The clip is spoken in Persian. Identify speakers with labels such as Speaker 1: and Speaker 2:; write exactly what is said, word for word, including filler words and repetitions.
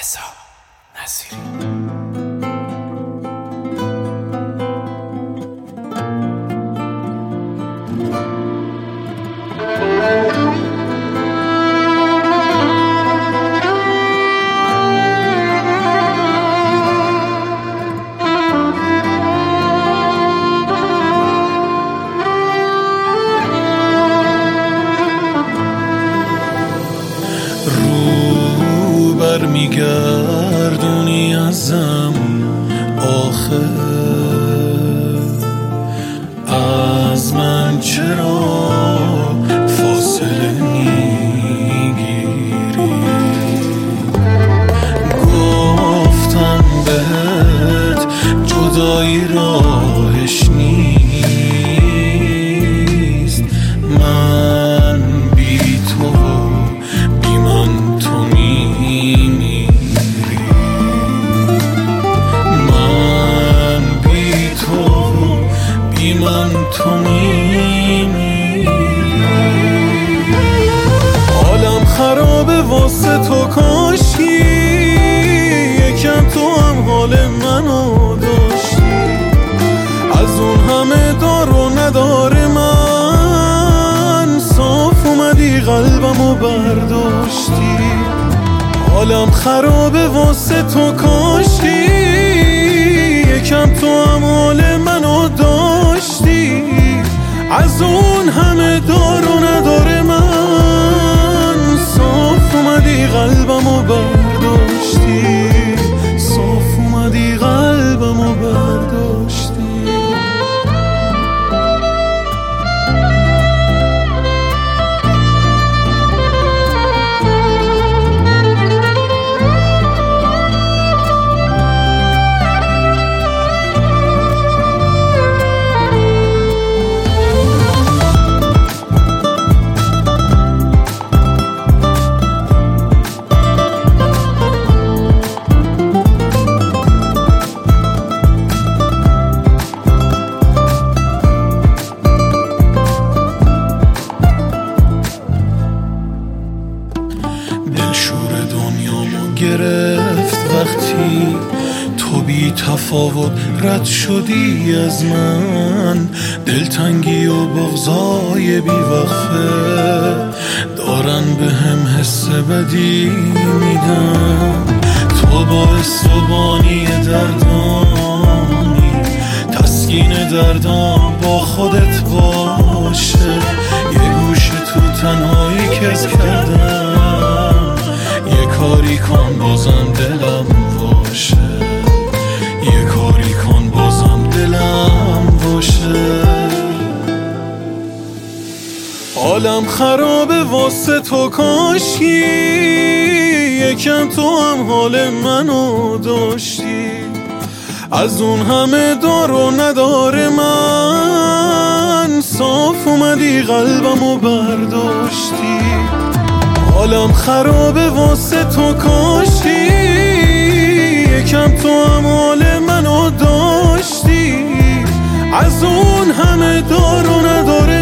Speaker 1: رضا نصیری.
Speaker 2: رو بر میگردونی ازم آخه از من چرا فاصله میگیری؟ گفتم بهت جدایی راهش نیست، من بی تو بی من تو میمیری، من بی تو بی من تو میمیری. حالم خرابه واسه تو، کاشکی یکم تو هم حال منو داشتی، از اون همه دار و نداره من صاف اومدی قلبمو برداشتی. حالم خرابه واسه تو، کاشکی یکم تو هم حال منو داشتی، از اون همه دار و نداره من صاف اومدی قلبمو برداشتی، صاف اومدی قلبمو برداشتی. دلشور دنیامو گرفت وقتی تو بی تفاوت رد شدی از من، دلتنگی و بغضای بی وقفه دارن به هم حس بدی میدن. تو باعث و بانی دردانی، تسکین دردام با خودت باشه، یه گوشه تو تنهایی کز کردم، یه کاری کن بازم دلم باشه، یه کاری کن بازم دلم باشه. حالم خرابه واسه تو، کاشکی یکم تو هم حال منو داشتی، از اون همه دار و نداره من صاف اومدی قلبمو برداشتی. حالم خرابه واسه تو، کاشکی یکم تو هم حال منو داشتی، از اون همه دار و نداره